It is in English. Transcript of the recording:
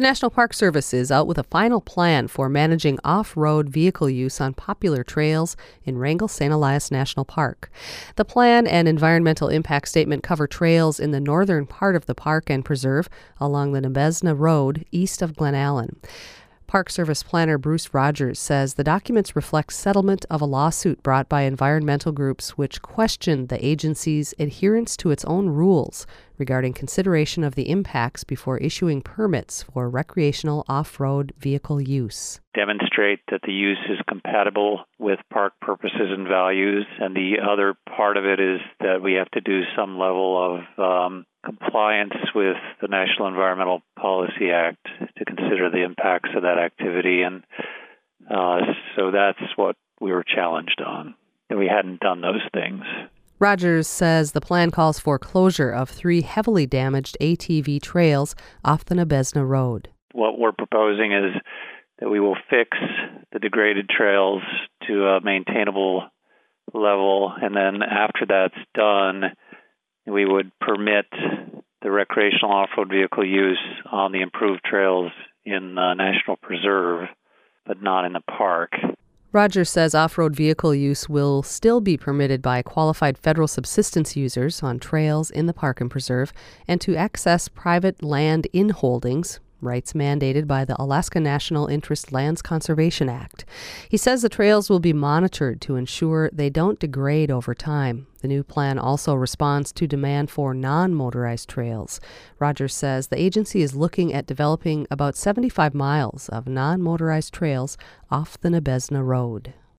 The National Park Service is out with a final plan for managing off-road vehicle use on popular trails in Wrangell-St. Elias National Park. The plan and environmental impact statement cover trails in the northern part of the park and preserve along the Nabesna Road east of Glen Allen. Park Service planner Bruce Rogers says the documents reflect settlement of a lawsuit brought by environmental groups which questioned the agency's adherence to its own rules regarding consideration of the impacts before issuing permits for recreational off-road vehicle use. Demonstrate that the use is compatible with park purposes and values, and the other part of it is that we have to do some level of compliance with the National Environmental Policy Act to consider the impacts of that activity, and so that's what we were challenged on, and we hadn't done those things. Rogers says the plan calls for closure of 3 heavily damaged ATV trails off the Nabesna Road. What we're proposing is that we will fix the degraded trails to a maintainable level, and then after that's done, we would permit the recreational off-road vehicle use on the improved trails in the National Preserve, but not in the park. Rogers says off-road vehicle use will still be permitted by qualified federal subsistence users on trails in the park and preserve and to access private land in holdings, rights mandated by the Alaska National Interest Lands Conservation Act. He says the trails will be monitored to ensure they don't degrade over time. The new plan also responds to demand for non-motorized trails. Rogers says the agency is looking at developing about 75 miles of non-motorized trails off the Nabesna Road.